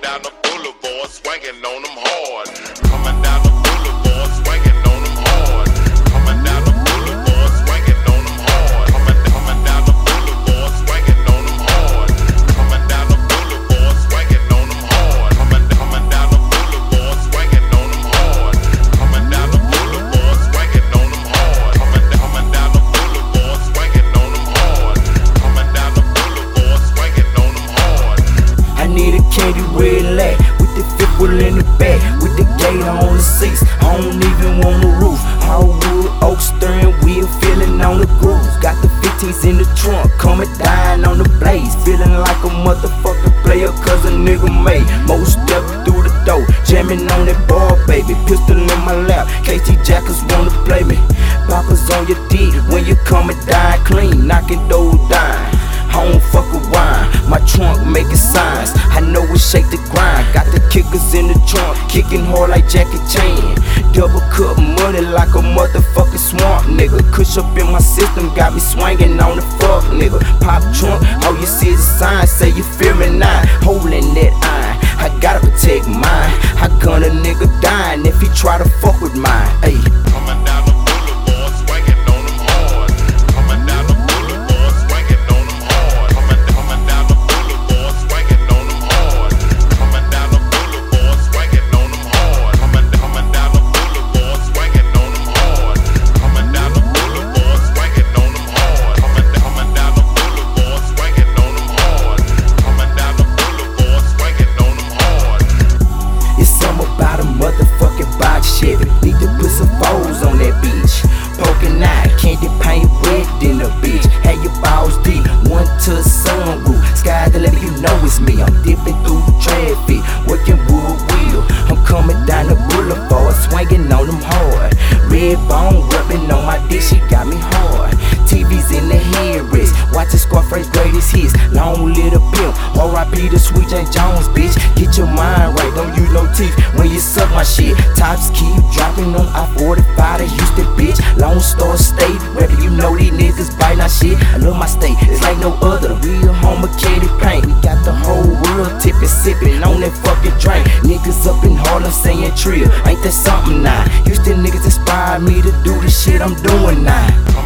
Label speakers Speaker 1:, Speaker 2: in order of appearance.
Speaker 1: down the boulevard, swinging on them hard. Coming down the boulevard, swinging on them hard. Coming down the boulevard, swinging on them hard. Coming down the boulevard, swinging on them hard. Coming down the boulevard, swinging on them hard. Coming down the boulevard, swinging on them hard. Coming down the boulevard, swinging on them hard. Coming down the boulevard, swinging on them hard. Coming down the boulevard, swinging on them hard.
Speaker 2: I need a candy red lag with the fifth wheel in the back, with the gator on the seats. I don't even want the roof. Hardwood, oak steering wheel, feeling on the grooves. Got the 15s in the trunk, coming down on the blaze. Feeling like a motherfucking player, cause a nigga made most step through the door, jamming on that bar, baby. Pistol in my lap, KT Jackers wanna play me. Poppers on your dick when you coming down clean, knocking doors down. I don't fuck with wine, my trunk making signs. I know it shake the grind. Got the kickers in the trunk, kicking hard like Jackie Chan. Double cup money like a motherfucking swamp nigga. Kush up in my system, got me swinging on the fuck nigga. Pop trunk, all you see is a sign, say you feel me now. Holding that iron, I gotta protect mine. I gun a nigga dying if he try to fuck with mine. Ayy.
Speaker 1: Coming down the boulevard, swinging on them hard. Coming down the boulevard, swinging on them hard. Coming down the boulevard, swinging on them hard. Coming down the boulevard, swinging on them hard. Coming down the boulevard, swinging on them hard. Coming down the boulevard, swinging on them hard. Coming down the boulevard, swinging on them hard. Coming down the boulevard, swinging on them hard.
Speaker 2: It's something about a motherfucking box Chevy. Need to put some foes on that bitch. Poking eye, candy paint wet in the bitch. Have your balls deep, one to the sunroof. Sky to let you know it's me. I'm dipping through traffic, working wood wheel. I'm coming down the boulevard, swinging on them hard. Red bone rubbing on my dick, she got me hard. TV's in the headrest, watching Scarface greatest hits. Long live the pimp, R.I.P. the Sweet J. Jones, bitch. Get your mind right, don't use no teeth when you suck my shit. Tops keep dropping on I-45 to Houston, bitch. Lone Star State, whether you know these niggas bite our shit. I love my state, it's like no other. Real home of candy paint, we got the whole world tipping, sipping on that fucking drink. Niggas up in Harlem saying trill, ain't that something now? Houston niggas inspired me to do the shit I'm doing now.